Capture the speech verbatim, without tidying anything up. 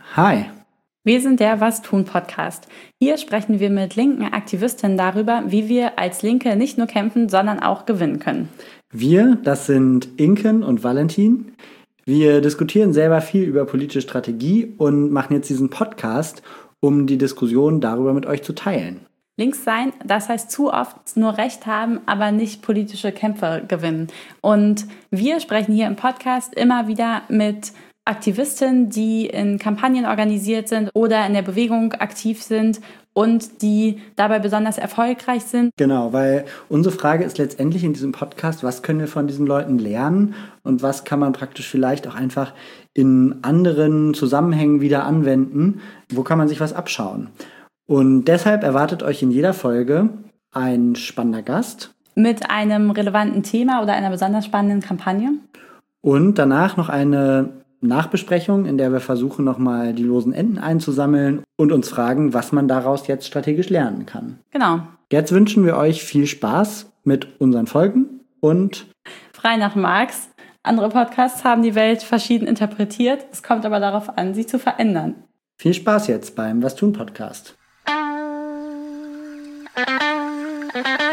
Hi. Wir sind der Was tun Podcast. Hier sprechen wir mit linken Aktivistinnen darüber, wie wir als Linke nicht nur kämpfen, sondern auch gewinnen können. Wir, das sind Inken und Valentin. Wir diskutieren selber viel über politische Strategie und machen jetzt diesen Podcast, um die Diskussion darüber mit euch zu teilen. Links sein, das heißt zu oft nur Recht haben, aber nicht politische Kämpfe gewinnen. Und wir sprechen hier im Podcast immer wieder mit Aktivistinnen, die in Kampagnen organisiert sind oder in der Bewegung aktiv sind und die dabei besonders erfolgreich sind. Genau, weil unsere Frage ist letztendlich in diesem Podcast, was können wir von diesen Leuten lernen und was kann man praktisch vielleicht auch einfach in anderen Zusammenhängen wieder anwenden, wo kann man sich was abschauen. Und deshalb erwartet euch in jeder Folge ein spannender Gast. Mit einem relevanten Thema oder einer besonders spannenden Kampagne. Und danach noch eine Nachbesprechung, in der wir versuchen, nochmal die losen Enden einzusammeln und uns fragen, was man daraus jetzt strategisch lernen kann. Genau. Jetzt wünschen wir euch viel Spaß mit unseren Folgen und frei nach Marx. Andere Podcasts haben die Welt verschieden interpretiert. Es kommt aber darauf an, sie zu verändern. Viel Spaß jetzt beim Was tun Podcast. Thank you.